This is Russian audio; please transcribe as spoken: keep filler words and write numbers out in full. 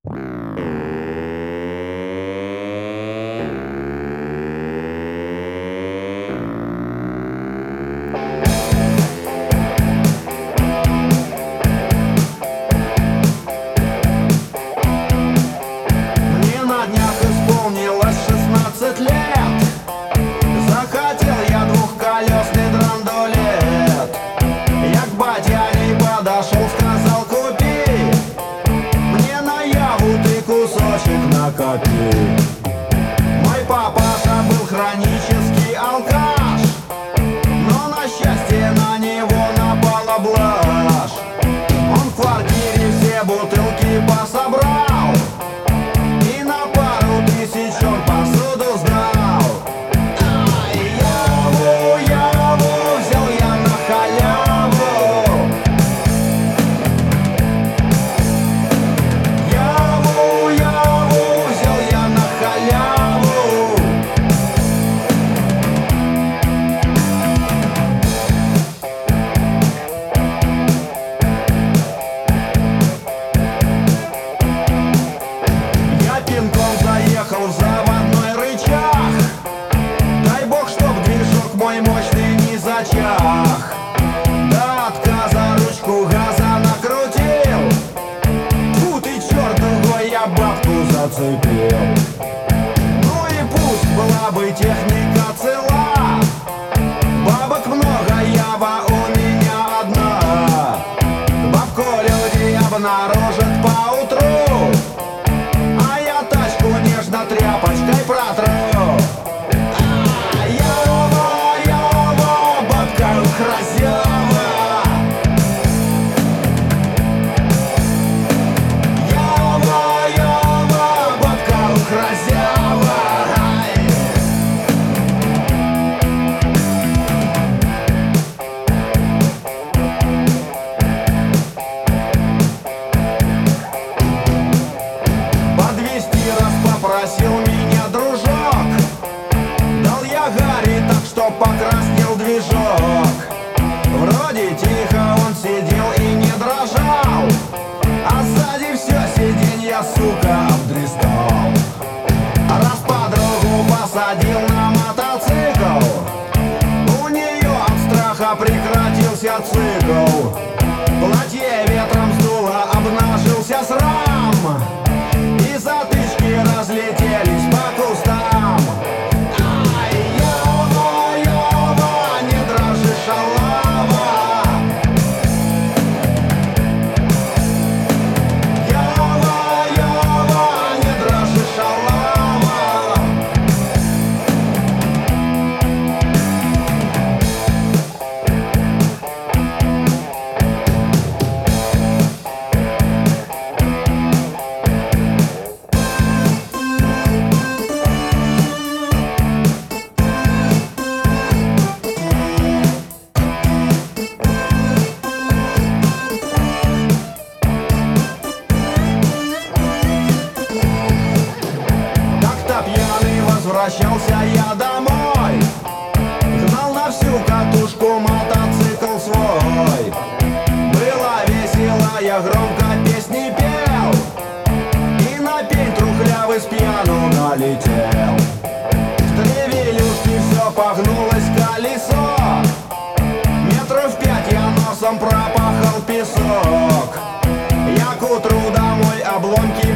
Мне на днях исполнилось шестнадцать лет. Захотел я двухколесный драндулет. Я к батяне подошел, сказал: купи мне на яву ты кусочек накопи. Мой папаша был хронический алкаш, но на счастье на него напала блажь. Он в квартире все бутылки пособрал и на пару тысяч он посуду сдал. Ай, яву, яву взял я на халяву. Яву, яву взял я на халяву. Я пинком заехал в заводной рычаг. Дай бог, чтоб движок мой мощный не зачах. До отказа ручку газа накрутил. Фу ты, черт, другой я бабку зацепил. Ну и пусть была бы техника цела, бабок много, ява у меня одна. Бабку люди обнаружат поутру, а я тачку нежно тряпочкой протру. А, ява, ява, бабка хразява. Ява, ява, бабка хразява. Ай. Подвезти раз попросил меня дружок. Дал я Гарри так, что покраснел движок. Вроде тихо он сидел и не дрожал, а сзади все сиденье, сука, обдристал. Раз подругу посадил на мотоцикл, у нее от страха прекратился цикл. Платье ветром сдуло, обнажился срам, и затычки разлетелись по кустам. Ай, ява, ява, не дрожи, шалава. Ява, ява, не дрожи, шалава. Как-то пьяный возвращался я домой, гнал на всю катушку мотоцикл свой. Было весело, я громко песни пел, и на пень трухлявый с пьяну налетел. В тревелюшке все погнулось колесо, метров пять я носом пропахал песок. Я к утру домой обломки